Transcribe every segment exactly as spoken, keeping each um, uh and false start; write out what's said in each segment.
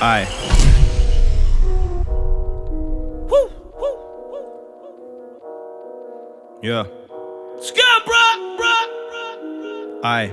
Aye. Woo, woo, woo. Yeah. Scam, bruh, bruh. Aye.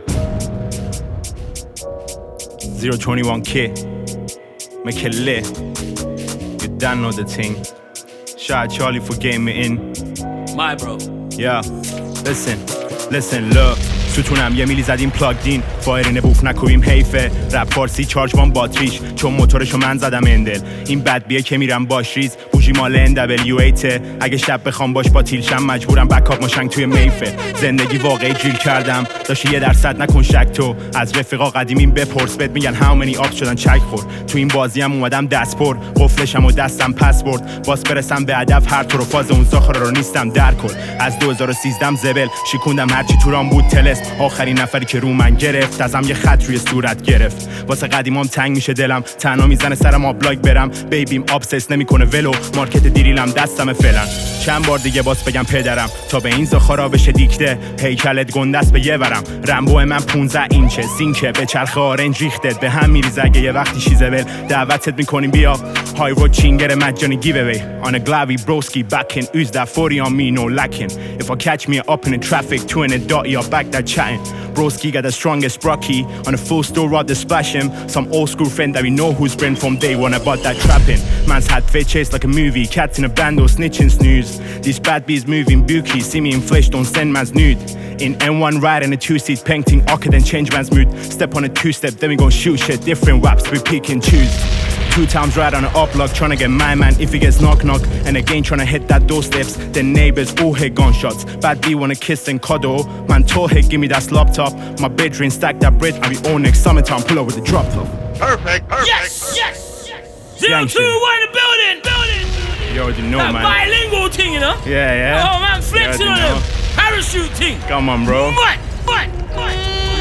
zero twenty-one K. Make it lit. You don't know the thing. Shout out Charlie for getting me in. My bro. Yeah. Listen. Listen, look. ستونم یه میلی زدیم پلاگدین فایرینه بوف نکوبیم حیفه رپ فارسی چارج وان باتریش چون موتورشو من زدم اندل این بد بیه که میرم باش ریز بوژی مال ان دبلیو ایت اگه شب بخوام باش با تیلشم مجبورم بکاپ ماشنگ توی میفه زندگی واقعی جیل کردم داشتی یه درصد نکن شک تو از رفیقا قدیمین بپرس بهت میگن how many ups شدن چک خور تو این بازی هم اومدم دست پر قفلشم و دستم پسورد باز برسم به هدف هر طور فاز اون زاخره رو نیستم در کل از دو هزار و سیزده زبل شیکوندم هرچی تورام بود تلس آخرین نفری که رو من گرفت ازم یه خط روی صورت گرفت واسه قدیمام تنگ میشه دلم تنها میزنه سرم آبلاگ برم بیبیم آبسس نمیکنه ولو مارکت دیریلم دستم فعلا چند بار دیگه باز بگم پدرم تا به این زاخارا بشه دیکته هیکلت گندست به یه ورم رمبو من پونزده اینچه سینکه به چرخ آرنج ریختت به هم میریزه اگه یه وقتی شیزول دعوتت میکنیم بیا های رو چینگر مجانی گیو اوی on a glavy broski back in use that forty on me no lacking if I catch me up in the traffic two in a dot you're back that chatting broski got the strongest brocky on a full store rod to splash him some old school friend that we know who's been from day one about that trapping man's had fit chase like a movie cats in a band or snitching snooze these bad bees moving bookie see me in flesh don't send man's nude in N one ride in a two-seat painting okay then change man's mood step on a two-step then we gon' shoot shit different raps we pick and choose two times right on an up-lock trying to get my man if he gets knock-knock and again trying to hit that doorsteps the neighbors all hit gunshots bad B wanna kiss and cuddle man tall hit give me that slop top my bedroom stack that bread and we all next summertime pull up with the drop top perfect perfect yes yes yes zero two one in the building building you already know that man bilingual thing you know yeah yeah oh man flexing on him parachute thing come on bro what what what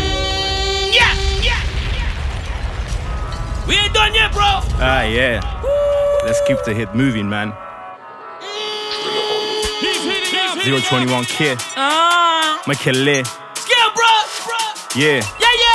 yeah yeah we ain't done yet bro ah yeah Woo. Let's keep the hit moving man zero twenty-one K ah Makele yeah bro bro yeah yeah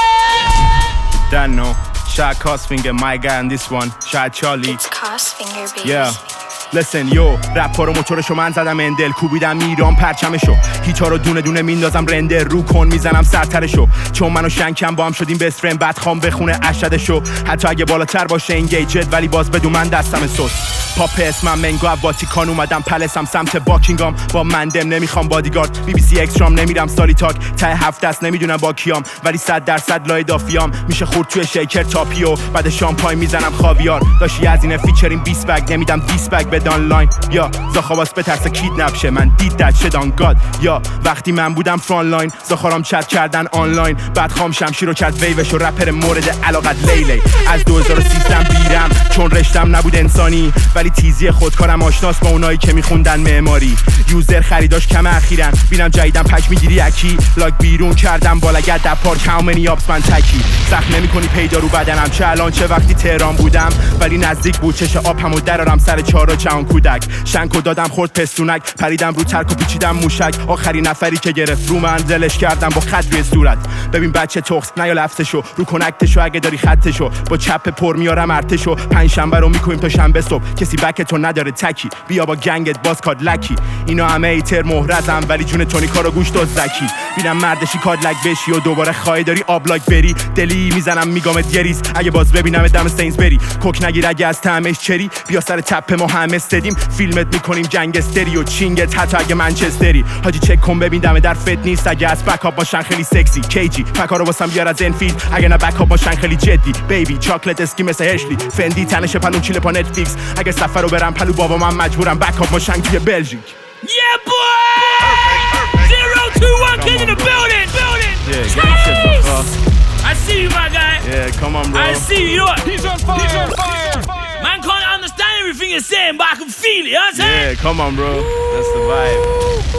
yeah don't know shout Costfinger my guy on this one shout Charlie it's Costfinger baby yeah listen yo رپ رو موتورشو من زدم اندل کوبیدم میرام پرچمشو هیتا رو دونه دونه میندازم رندر رو کن میزنم سرترشو چون منو شنکم با هم شدیم بست فرند بعد خام بخونه اشدشو حتی اگه بالاتر باشه انگیجت ولی باز بدون من دستم سوس پاپ اسمم منگو واتیکان اومدم پلسم سمت باکینگام با مندم نمیخوام بادیگارد بی بی سی اکسترام نمیرم سالی تاک ته هفت دست نمیدونم با کیام ولی صد درصد لای دافیام میشه خورد توی شیکر تاپیو بعد شامپاین میزنم خاویار داشتی از این فیچرین بیست بگ نمیدم بیست بگ به دانلاین یا زاخواست به ترس کیدنپ شه من دید دت شد آن گاد یا وقتی من بودم فران لاین زاخارام چت کردن آنلاین بعد خام شمشیر رو کرد ویوش و رپر مورد علاقت لیلی از دو هزار و سیزده بیرم چون رشتم نبود انسانی ولی تیزی خودکارم آشناس با اونایی که میخوندن معماری یوزر خریداش کم اخیرن بینم جدیدم پک میگیری یکی لاک بیرون کردم بالگرد در پارک how many ups من تکی سخت نمیکنی پیدا رو بدنم چه الان چه وقتی تهران بودم ولی نزدیک بود چش آب همو درارم سر چهار و جهان کودک شنکو دادم خورد پستونک پریدم رو ترک و پیچیدم موشک آخرین نفری که گرفت رو من دلش کردم با خط روی صورت ببین بچه تخس نیا لفتشو رو کنکتشو اگه داری خطشو با چپ پر میارم ارتشو پنج شنبه رو میکنیم تا شنبه صبح کسی بک تو نداره تکی بیا با گنگت باز کاد لکی اینا همه ایتر مهرزم ولی جون تونیکا رو گوش داد زکی بینم مردشی کاد لک بشی و دوباره خواهی داری آبلاک بری دلی میزنم میگامت گریز اگه باز ببینم دم سینز بری کوک نگیر اگه از طعمش چری بیا سر تپ ما هم استدیم فیلمت میکنیم جنگستری و چینگت حتی اگه منچستری حاجی چک کن ببین دم در فت نیست اگه از بکاپ باشن خیلی سکسی کیجی پکارو واسم بیار از انفیلد اگه نه بکاپ باشن خیلی جدی بیبی چاکلت اسکی مثل هشلی فندی تنش پلو چیله پا نتفلیکس اگه سفر رو برم پلو بابا من مجبورم بکاپ باشن توی بلژیک yeah boy zero two one King in the building building yeah get shit I see you my guy yeah come on bro I see you, you know what? he's on fire he's on fire man can't understand everything you're saying but I can feel it you know what I'm saying yeah come on bro that's the vibe